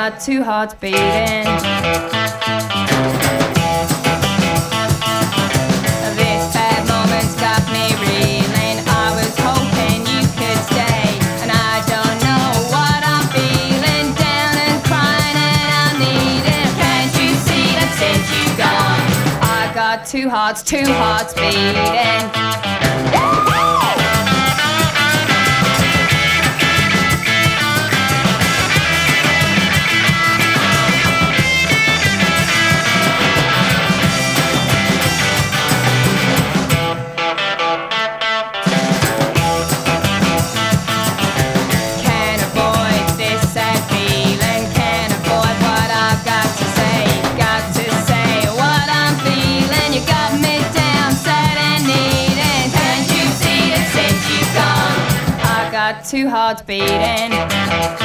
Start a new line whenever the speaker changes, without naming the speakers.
got two hearts beating. This bad moment's got me reeling. I was hoping you could stay, and I don't know what I'm feeling. Down and crying and I need it. Can't you see that since you gone, I got two hearts beating. Two hearts beating.